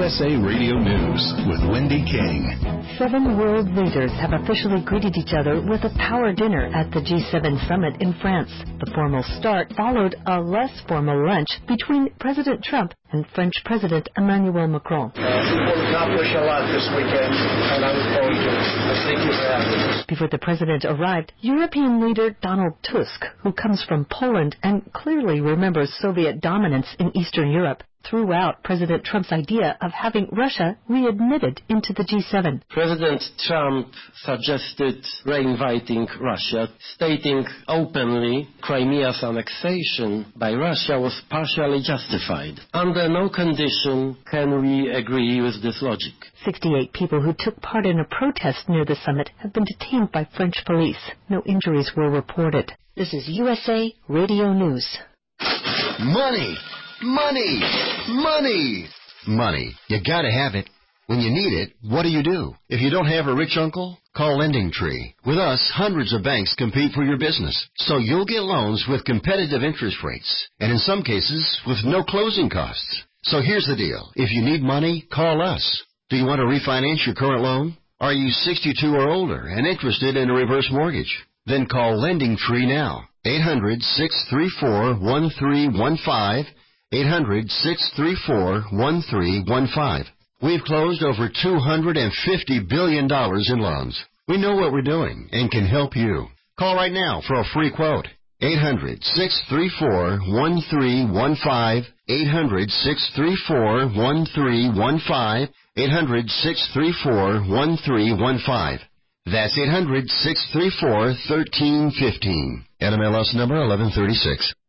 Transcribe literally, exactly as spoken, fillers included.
U S A Radio News with Wendy King. Seven world leaders have officially greeted each other with a power dinner at the G seven summit in France. The formal start followed a less formal lunch between President Trump and French President Emmanuel Macron. Uh, we will accomplish a lot this weekend, and I look forward to it. Thank you for having us. Before the president arrived, European leader Donald Tusk, who comes from Poland and clearly remembers Soviet dominance in Eastern Europe, threw out President Trump's idea of having Russia readmitted into the G seven. President Trump suggested reinviting Russia, stating openly Crimea's annexation by Russia was partially justified. Under no condition can we agree with this logic. sixty-eight people who took part in a protest near the summit have been detained by French police. No injuries were reported. This is U S A Radio News. Money! Money! Money! Money. You gotta have it. When you need it, what do you do? If you don't have a rich uncle, call Lending Tree. With us, hundreds of banks compete for your business, so you'll get loans with competitive interest rates, and in some cases, with no closing costs. So here's the deal. If you need money, call us. Do you want to refinance your current loan? Are you sixty-two or older and interested in a reverse mortgage? Then call Lending Tree now. eight hundred, six three four, one three one five. eight hundred, six three four, one three one five. We've closed over two hundred fifty billion dollars in loans. We know what we're doing and can help you. Call right now for a free quote. eight hundred, six three four, one three one five. eight hundred, six three four, one three one five. eight hundred, six three four, one three one five. That's eight hundred, six three four, one three one five. N M L S number eleven thirty-six.